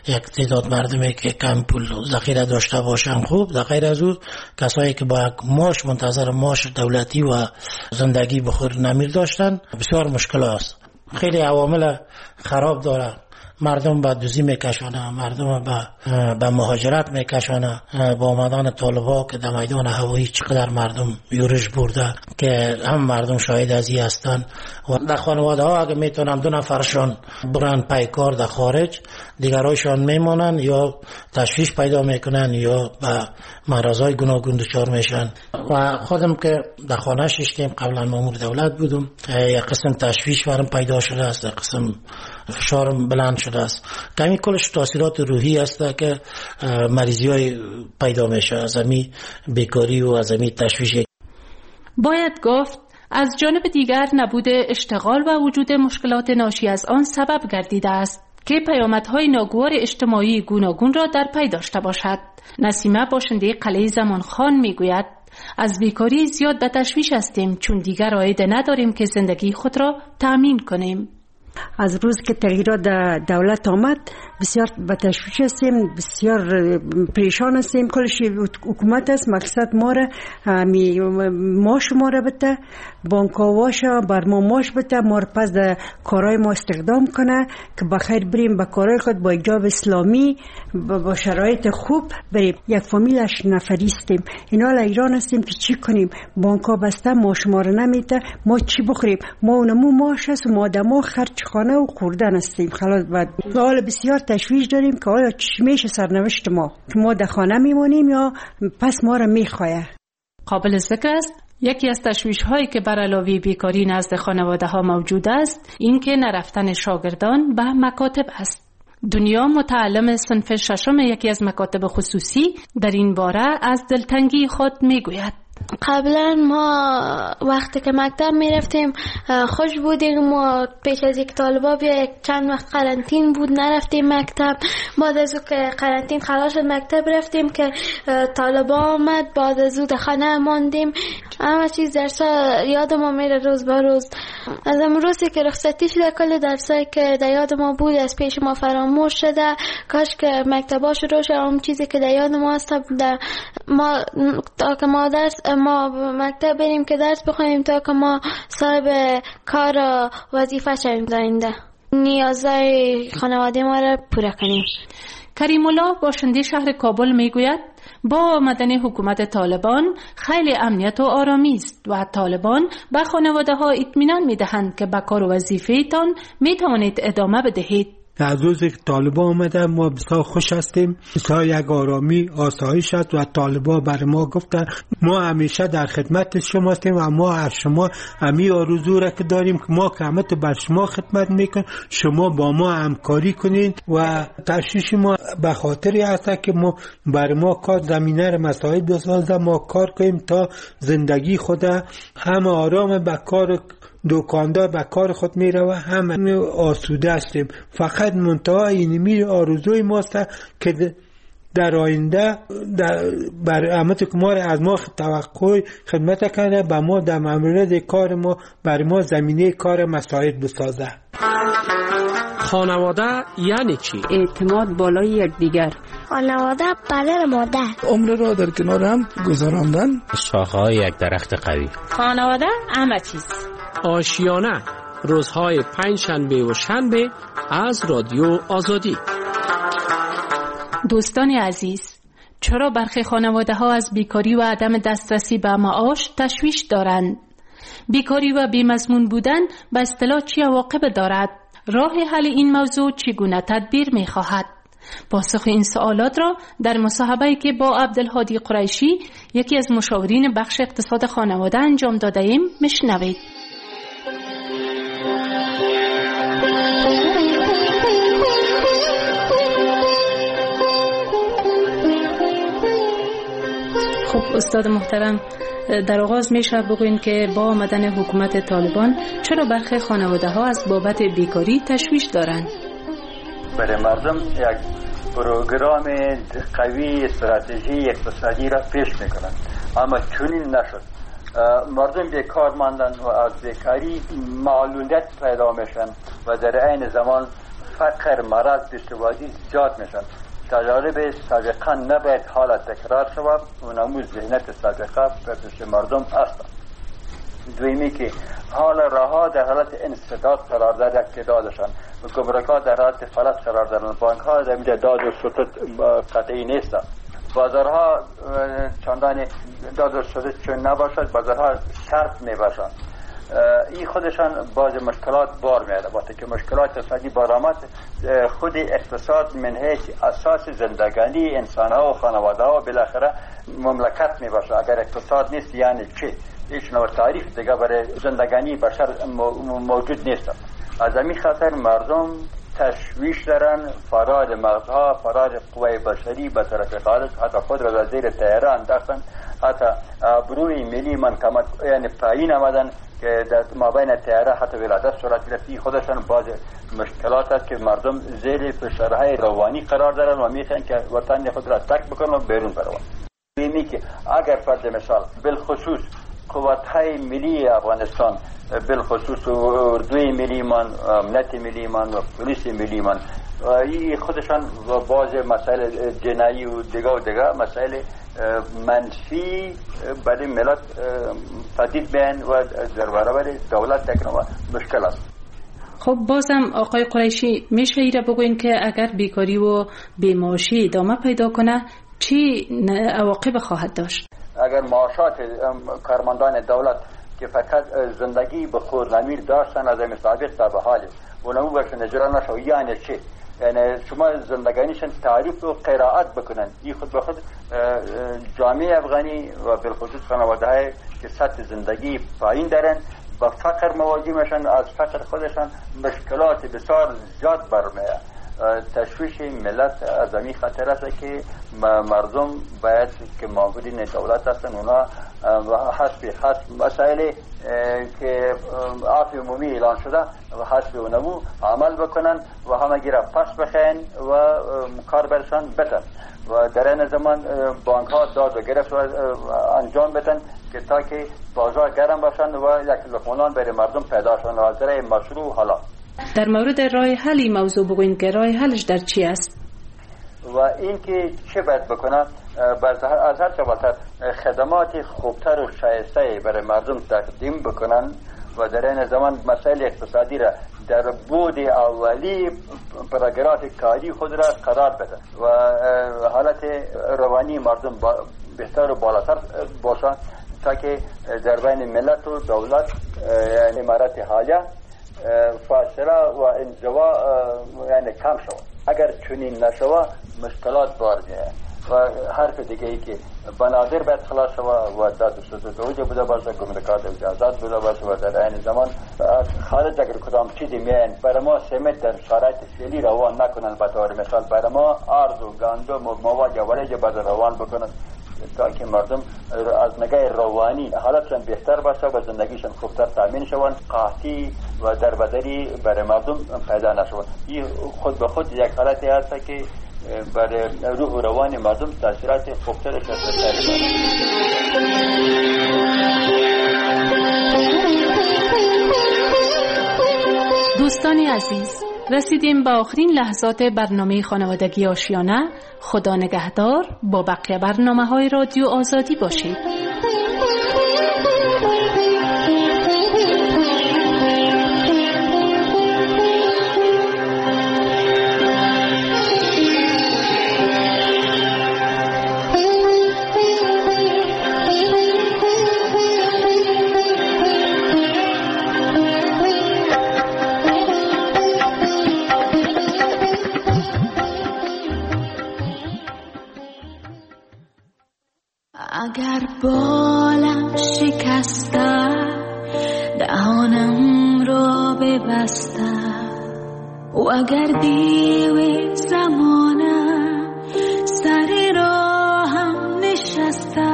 یک تعداد مردمی که کم پول ذخیره داشته باشن خوب، در غیر از او کسایی که با یک معاش منتظر معاش دولتی و زندگی بخور نمیر داشتن بسیار مشکل است. خیلی عوامل خراب داره. مردم به دوزی میکشانه، مردم به مهاجرت میکشانه. با آمدن طالبا که در میدان هوایی چقدر مردم یورش برده که هم مردم شاهد از این هستن. و در خانواده ها اگه میتونن 2 نفرشان برن پیکار در خارج، دیگرایشان میمانن یا تشویش پیدا میکنن یا به مرضای گوناگون دچار میشن. و خودم که در خانه ششتیم قبلا مامور دولت بودم، یک قسم تشویش برام پیدا شده است، یک قسم فشارم بلند شده است. کمی کلش تاثیرات روحی است که مریضی های پیدا میشه از همین بیکاری و از همین تشویش. باید گفت از جانب دیگر نبود اشتغال و وجود مشکلات ناشی از آن سبب گردیده است که پیامدهای ناگوار اجتماعی گوناگون را در پی داشته باشد. نسیمه باشنده قلعه زمانخان میگوید از بیکاری زیاد به تشویش هستیم چون دیگر عایده نداریم که زندگی خود را تأمین کنیم. از روز که تغییرات دولت آمد بسیار به تشویش هستیم، بسیار پریشان هستیم. کلش حکومت است مقصد ما را ماش ما را بده، بانکاواشا بر ما ماش بده، ما را پس در کارهای ما استخدام کنه که بخیر بریم به کارهای خود با اجاب اسلامی با شرایط خوب بریم. یک فامیل 8 نفری هستیم، اینا ایران هستیم که چی کنیم؟ بانکا بسته ماش ما را نمیده، ما چی بخوریم؟ ما اونمو ماش هست و ما دما خرج خانه و خوردن هستیم. خلاص بعد حال بسیار تشویش داریم که آیا چی میشه سرنوشت ما، که ما در خانه میمونیم یا پس ما را میخواه. قابل ذکر است یکی از تشویش هایی که بر علاوه بیکاری نزد خانواده ها موجود است این که نرفتن شاگردان به مکاتب است. دنیا متعلم صنف 6 یکی از مکاتب خصوصی در این باره از دلتنگی خود میگوید. قبلا ما وقتی که مکتب میرفتیم خوش بودیم، ما پیش از یک طالبا بیا چند وقت قرنطین بود نرفتیم مکتب. بعد از اون که قرنطین خلاص شد مکتب رفتیم که طالبا آمد، بعد از اون خانه ماندیم. همه چیز درسا یاد ما میره روز به روز. از امروزی که رخصتی شده کل درسایی که در یاد ما بود از پیش ما فراموش شده. کاش که مکتبا شروع شد، اون چیزی که در یاد ما هست ما تا که ما مکتب بریم که درس بخونیم تا که ما صاحب کار و وظیفه شویم زنده، نیازهای خانواده ما را پوره کنیم. کریم الله باشنده شهر کابل میگوید با آمدن حکومت طالبان خیلی امنیت و آرامی است و طالبان به خانواده ها اطمینان میدهند که به کار و وظیفه تان میتوانید ادامه بدهید. از روزی که طالبان آمده ما بسیار خوش هستیم، بسیار یک آرامی آسایش است و طالبان بر ما گفتن ما همیشه در خدمت شما هستیم و ما از شما همین آرزو را که داریم که ما قیمت بر شما خدمت میکنیم، شما با ما همکاری کنید و تشویش ما به خاطری هست که ما بر ما کار زمینه را مساعد بسازه، ما کار کنیم تا زندگی خود هم آرام به کار دکاندار به کار خود میره و هم آسوده هستیم. فقط منتهای اینمی آرزوی ماست که در آینده بر امت که ما از ما توقع خدمت کنه به ما در مورد کار ما بر ما زمینه کار مساعد بسازه. خانواده یعنی چی؟ اعتماد بالای یکدیگر. خانواده پدر مادر. عمر را در کنار هم گذراندن. شاخه‌های یک درخت قوی. خانواده همه چیز. آشیانه روزهای 5 شنبه و شنبه از رادیو آزادی. دوستان عزیز، چرا برخی خانواده ها از بیکاری و عدم دسترسی به معاش تشویش دارند؟ بیکاری و بیمضمون بودن به اصطلاح چه عواقب دارد؟ راه حل این موضوع چگونه تدبیر می خواهد؟ پاسخ این سوالات را در مصاحبه‌ای که با عبدالهادی قریشی یکی از مشاورین بخش اقتصاد خانواده انجام داده ایم میشنوید. خب استاد محترم، در آغاز میشه بگوین که با آمدن حکومت طالبان چرا برخی خانواده ها از بابت بیکاری تشویش دارند؟ برای مردم یک پروگرام قوی استراتژی اقتصادی را پیش میکنند، اما چنین نشد. مردم بیکار ماندن و از بیکاری معلولیت پیدا میشن و در عین زمان فقر، مرض، دشواری زیاد میشن. تجارب سابقا نباید حالا تکرار شود و نموز ذهنیت سابقه به پیش مردم است. دویمی که حال راه در حالت انسداد قرار داده دادشان و گمرک‌ها در حالت فلج قرار دارند. بانک‌ها در اینجا داد و ستد قطعی نیست. بازارها چندان داد و ستد چون نباشد، بازارها شرط میباشند. این خودشان باز مشکلات بار میاره. وقتی که مشکلات اقتصادی بارآمد، خود اقتصاد من حیث اساس زندگانی انسان‌ها و خانواده‌ها و بالاخره مملکت میباشه. اگر اقتصاد نیست یعنی چی؟ هیچ نوع تعریف دیگه برای زندگانی بشر موجود نیست. از همین خاطر مردم تشویش دارن، فرار مغزها، فرار قوای بشری به طرف خارج، حتی خود را در زیر طیاره انداختن، حتی بروی ملی من کمک یعنی پایین آمدن که در مابین طیاره حتی ولادت صورت گرفتی. خودشان باز مشکلات است که مردم زیر فشارهای روانی قرار دارن و میخوان که وطن خود را ترک بکنن و بیرون بروند. میگه که اگر فرض مثال بالخصوص قوت‌های ملی افغانستان، بالخصوص اردوی ملی من، امنیت ملی من و پلیس ملی من، این خودشان باز مسائل جنایی و دیگه مسائل منفی برای ملت تهدید بین و در برابر دولت تکنوه مشکل است. خب بازم آقای قریشی میشه ایره بگوین که اگر بیکاری و بیمعاشی ادامه پیدا کنه چی عواقب خواهد داشت؟ اگر معاشات کارمندان دولت که فقط زندگی به خورنمیر داشتن از این سابق تا به حال و نمو برشن اجرا نشو، یعنی چی؟ یعنی شما زندگانیشن تعریف و قرائت بکنن. این خود به خود جامعه افغانی و بالخصوص خانواده های که سطح زندگی پایین دارن با فقر مواجه میشن. از فقر خودشان مشکلات بسیار زیاد برمیاد. تشویش ملت از این خطر است که مردم باید که معاونین دولت هستن اونا حسب مسائل که عفو عمومی اعلان شده و حسب اونمو عمل بکنن و همگی را پس بخین و کار برشان بتن و در این زمان بانک ها داد و گرفت و انجام بدن که تا که بازار گرم باشن و یک لقمانان برای مردم پیدا شدن و حاضر مشروع حالا. در مورد راه حل این موضوع بگوین که راه حلش در چی است؟ و این که چه باید بکنه از هر چه بالاتر خدمات خوبتر و شایسته برای مردم تقدیم بکنن و در این زمان مسائل اقتصادی را در بود اولی پاراگراف کاری خود را قرار بده و حالت روانی مردم بهتر و بالاتر باشه تا که در بین ملت و دولت یعنی امارت حالیه فاصله و انزوا یعنی کم شود. اگر چنین نشود مشکلات بار میاد و حرف دیگه ای که بنادر باید خلاص شود و داد ستد اوجه بوده باشه، گمرکات اجازات بوده باشه و در این زمان خارج اگر کدام چیزی میان برای ما سمت در شرایط فعلی روان نکنن. به طور مثال برای ما ارز و گندم و مواد جوهری باید روان بکنن تا که مردم از نگاه روانی حالتشان بهتر باشه و زندگیشان خوبتر تامین شوند، قحطی و دربدری برای مردم پیدا نشود. این خود به خود یک حالتی هست که برای روح و روان مردم تاثیرات خوبترش هست. دوستان عزیز، رسیدیم به آخرین لحظات برنامه خانوادگی آشیانه. خدا نگهدار. با بقیه برنامه‌های رادیو آزادی باشید. اگر بالم شکسته دهانم را ببسته و اگر دیو زمانم سر راهم نشسته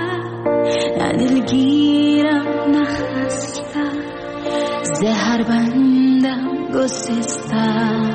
ندلگیرم نخسته زهر بندم گسسته